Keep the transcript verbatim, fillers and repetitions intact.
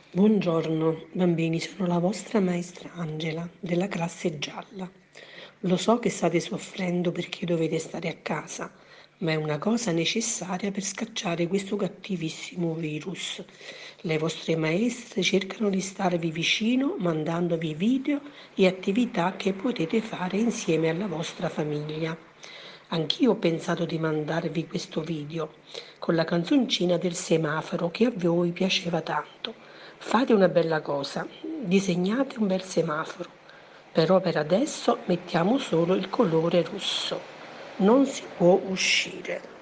Buongiorno bambini, sono la vostra maestra Angela della classe gialla. Lo so che state soffrendo perché dovete stare a casa, ma è una cosa necessaria per scacciare questo cattivissimo virus. Le vostre maestre cercano di starvi vicino mandandovi video e attività che potete fare insieme alla vostra famiglia. Anch'io ho pensato di mandarvi questo video con la canzoncina del semaforo che a voi piaceva tanto. Fate una bella cosa, disegnate un bel semaforo, però per adesso mettiamo solo il colore rosso. Non si può uscire.